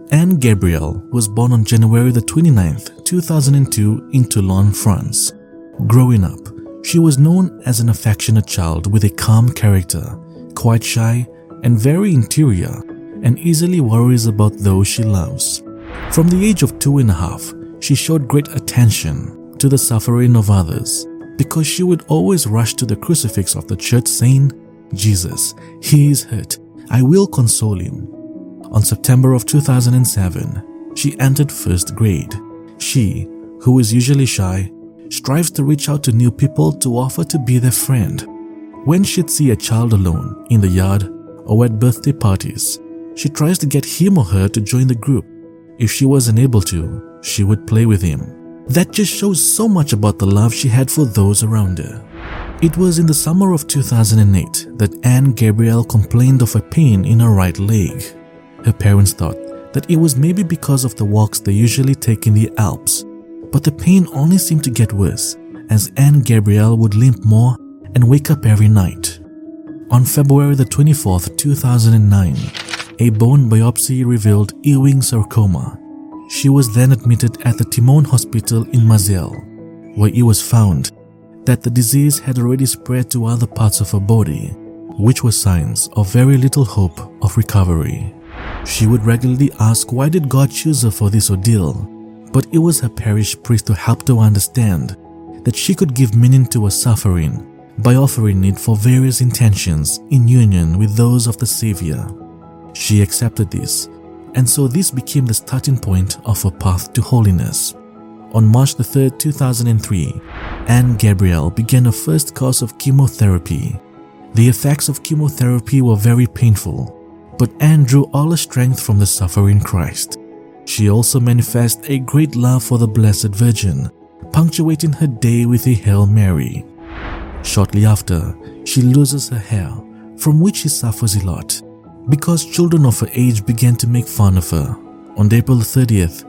Anne Gabrielle was born on January the 29th, 2002 in Toulon, France. Growing up, she was known as an affectionate child with a calm character, quite shy and very interior, and easily worries about those she loves. From the age of 2.5, she showed great attention to the suffering of others because she would always rush to the crucifix of the church saying, "Jesus, he is hurt. I will console him." On September of 2007, she entered first grade. She, who is usually shy, strives to reach out to new people to offer to be their friend. When she'd see a child alone in the yard or at birthday parties, she tries to get him or her to join the group. If she wasn't able to, she would play with him. That just shows so much about the love she had for those around her. It was in the summer of 2008 that Anne Gabrielle complained of a pain in her right leg. Her parents thought that it was maybe because of the walks they usually take in the Alps, but the pain only seemed to get worse as Anne Gabrielle would limp more and wake up every night. On February the 24th, 2009, a bone biopsy revealed Ewing sarcoma. She was then admitted at the Timon Hospital in Marseille, where it was found that the disease had already spread to other parts of her body, which were signs of very little hope of recovery. She would regularly ask why did God choose her for this ordeal, but it was her parish priest who helped her understand that she could give meaning to her suffering by offering it for various intentions in union with those of the Savior. She accepted this, and so this became the starting point of her path to holiness. On March the 3rd, 2003, Anne Gabrielle began her first course of chemotherapy. The effects of chemotherapy were very painful, but Anne drew all her strength from the suffering Christ. She also manifested a great love for the Blessed Virgin, punctuating her day with a Hail Mary. Shortly after, she loses her hair, from which she suffers a lot, because children of her age began to make fun of her. On April 30th,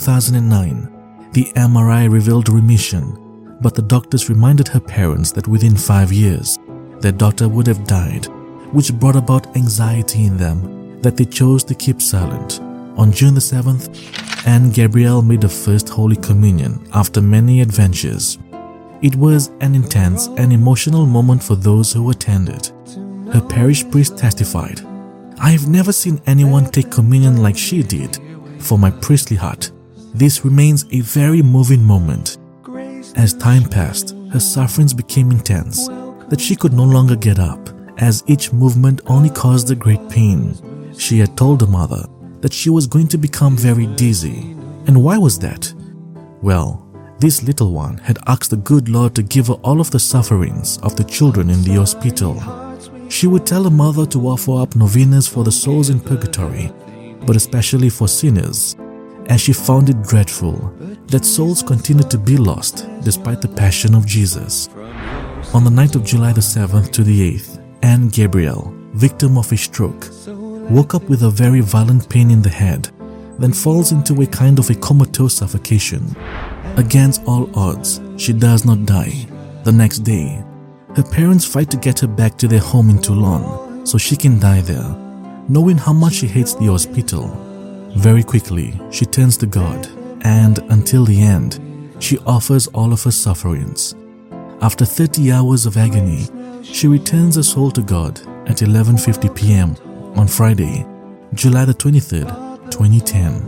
2009, the MRI revealed remission, but the doctors reminded her parents that within 5 years, their daughter would have died, which brought about anxiety in them that they chose to keep silent. On June the 7th, Anne Gabrielle made her first Holy Communion after many adventures. It was an intense and emotional moment for those who attended. Her parish priest testified, "I have never seen anyone take communion like she did. For my priestly heart, this remains a very moving moment." As time passed, her sufferings became intense, that she could no longer get up, as each movement only caused her great pain. She had told her mother that she was going to become very dizzy. And why was that? Well, this little one had asked the good Lord to give her all of the sufferings of the children in the hospital. She would tell her mother to offer up novenas for the souls in purgatory, but especially for sinners, as she found it dreadful that souls continued to be lost despite the passion of Jesus. On the night of July the 7th to the 8th, Anne Gabrielle, victim of a stroke, woke up with a very violent pain in the head, then falls into a kind of a comatose suffocation. Against all odds, she does not die. The next day, her parents fight to get her back to their home in Toulon so she can die there, knowing how much she hates the hospital. Very quickly, she turns to God, and until the end, she offers all of her sufferings. After 30 hours of agony, she returns her soul to God at 11:50 p.m. on Friday, July the 23rd, 2010.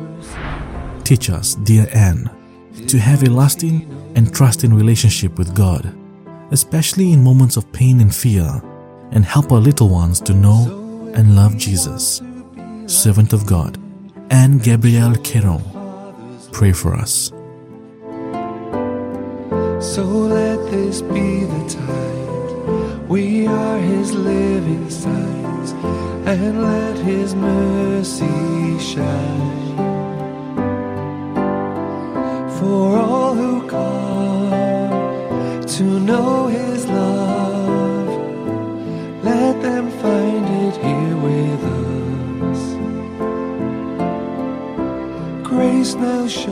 Teach us, dear Anne, to have a lasting and trusting relationship with God, especially in moments of pain and fear, and help our little ones to know and love Jesus. Servant of God, Anne Gabrielle Queron, pray for us. So let this be the tide, we are His living signs, and let His mercy shine for all who come to know His love. Let them find it here with us. Grace now